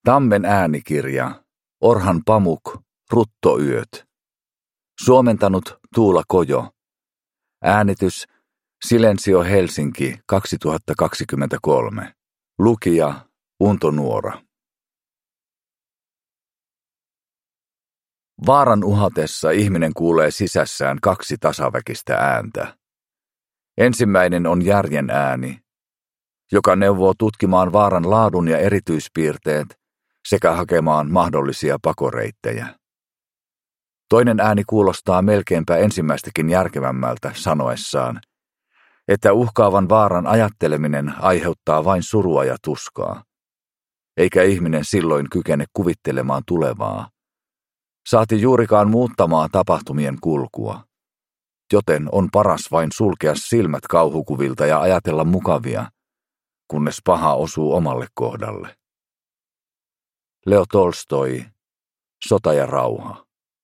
Tammen äänikirja, Orhan Pamuk, Ruttoyöt. Suomentanut Tuula Kojo. Äänitys Silensio Helsinki 2023. Lukija Unto Nuora. Vaaran uhatessa ihminen kuulee sisässään kaksi tasaväkistä ääntä. Ensimmäinen on järjen ääni, joka neuvoo tutkimaan vaaran laadun ja erityispiirteet sekä hakemaan mahdollisia pakoreittejä. Toinen ääni kuulostaa melkeinpä ensimmäistäkin järkevämmältä sanoessaan, että uhkaavan vaaran ajatteleminen aiheuttaa vain surua ja tuskaa, eikä ihminen silloin kykene kuvittelemaan tulevaa, saati juurikaan muuttamaan tapahtumien kulkua, joten on paras vain sulkea silmät kauhukuvilta ja ajatella mukavia, kunnes paha osuu omalle kohdalle. Leo Tolstoi, Sota ja rauha.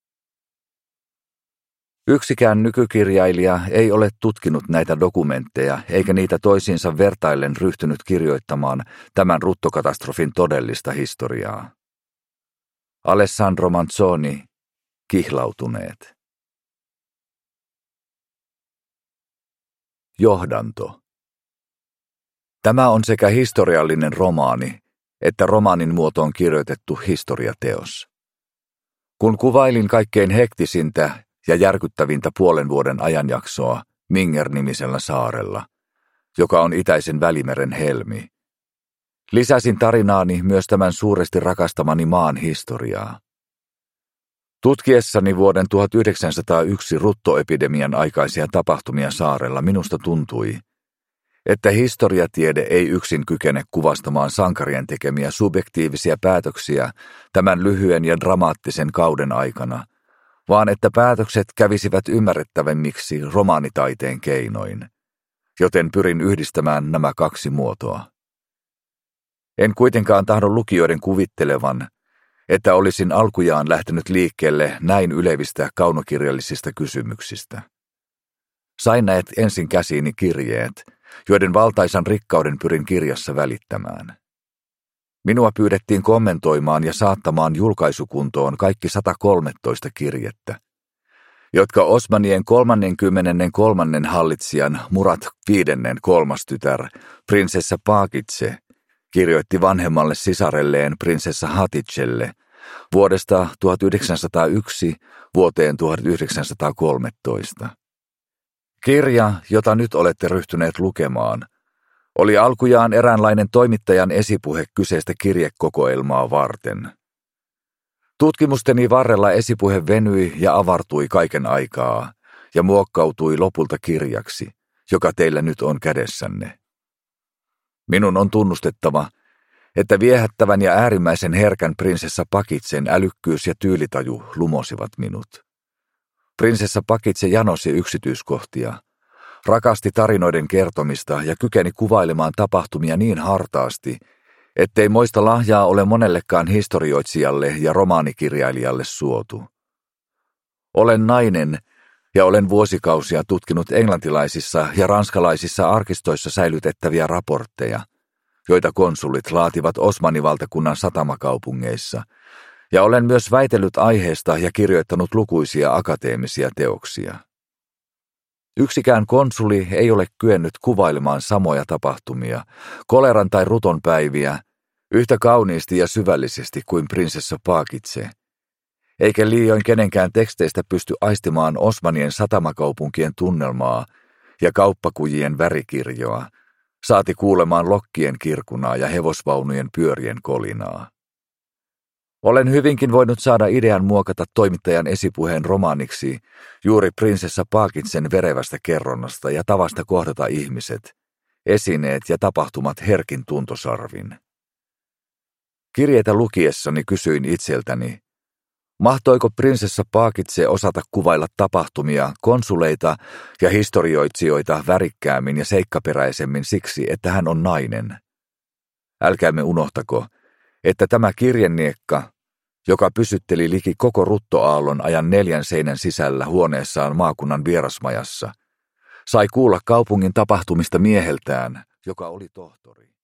Yksikään nykykirjailija ei ole tutkinut näitä dokumentteja eikä niitä toisiinsa vertaillen ryhtynyt kirjoittamaan tämän ruttokatastrofin todellista historiaa. Alessandro Manzoni, Kihlautuneet. Johdanto. Tämä on sekä historiallinen romaani että romaanin muotoon kirjoitettu historiateos. Kun kuvailin kaikkein hektisintä ja järkyttävintä puolen vuoden ajanjaksoa Minger-nimisellä saarella, joka on itäisen Välimeren helmi, lisäsin tarinaani myös tämän suuresti rakastamani maan historiaa. Tutkiessani vuoden 1901 ruttoepidemian aikaisia tapahtumia saarella minusta tuntui, että historiatiede ei yksin kykene kuvastamaan sankarien tekemiä subjektiivisia päätöksiä tämän lyhyen ja dramaattisen kauden aikana, vaan että päätökset kävisivät ymmärrettävämmiksi romaanitaiteen keinoin, joten pyrin yhdistämään nämä kaksi muotoa. En kuitenkaan tahdo lukijoiden kuvittelevan, että olisin alkujaan lähtenyt liikkeelle näin ylevistä kaunokirjallisista kysymyksistä. Sain näet ensin käsiini kirjeet, joiden valtaisan rikkauden pyrin kirjassa välittämään. Minua pyydettiin kommentoimaan ja saattamaan julkaisukuntoon kaikki 113 kirjettä, jotka Osmanien 33. hallitsijan Murat V. kolmas tytär, prinsessa Pakitse, kirjoitti vanhemmalle sisarelleen prinsessa Haticelle vuodesta 1901 vuoteen 1913. Kirja, jota nyt olette ryhtyneet lukemaan, oli alkujaan eräänlainen toimittajan esipuhe kyseistä kirjekokoelmaa varten. Tutkimusteni varrella esipuhe venyi ja avartui kaiken aikaa ja muokkautui lopulta kirjaksi, joka teillä nyt on kädessänne. Minun on tunnustettava, että viehättävän ja äärimmäisen herkän prinsessa Pakitsen älykkyys ja tyylitaju lumosivat minut. Prinsessa Pakitse janosi yksityiskohtia, rakasti tarinoiden kertomista ja kykeni kuvailemaan tapahtumia niin hartaasti, ettei moista lahjaa ole monellekaan historioitsijalle ja romaanikirjailijalle suotu. Olen nainen ja olen vuosikausia tutkinut englantilaisissa ja ranskalaisissa arkistoissa säilytettäviä raportteja, joita konsulit laativat Osmanivaltakunnan satamakaupungeissa, ja olen myös väitellyt aiheesta ja kirjoittanut lukuisia akateemisia teoksia. Yksikään konsuli ei ole kyennyt kuvailemaan samoja tapahtumia, koleran tai ruton päiviä, yhtä kauniisti ja syvällisesti kuin prinsessa Pakitse, eikä liioin kenenkään teksteistä pysty aistimaan Osmanien satamakaupunkien tunnelmaa ja kauppakujien värikirjoa, saati kuulemaan lokkien kirkunaa ja hevosvaunujen pyörien kolinaa. Olen hyvinkin voinut saada idean muokata toimittajan esipuheen romaaniksi juuri prinsessa Pakitsen verevästä kerronnasta ja tavasta kohdata ihmiset, esineet ja tapahtumat herkin tuntosarvin. Kirjeitä lukiessani kysyin itseltäni, mahtoiko prinsessa Pakitse osata kuvailla tapahtumia, konsuleita ja historioitsijoita värikkäämmin ja seikkaperäisemmin siksi, että hän on nainen. Älkäämme unohtako, että tämä kirjeniekka, joka pysytteli liki koko ruttoaallon ajan 4 seinän sisällä huoneessaan maakunnan vierasmajassa, sai kuulla kaupungin tapahtumista mieheltään, joka oli tohtori.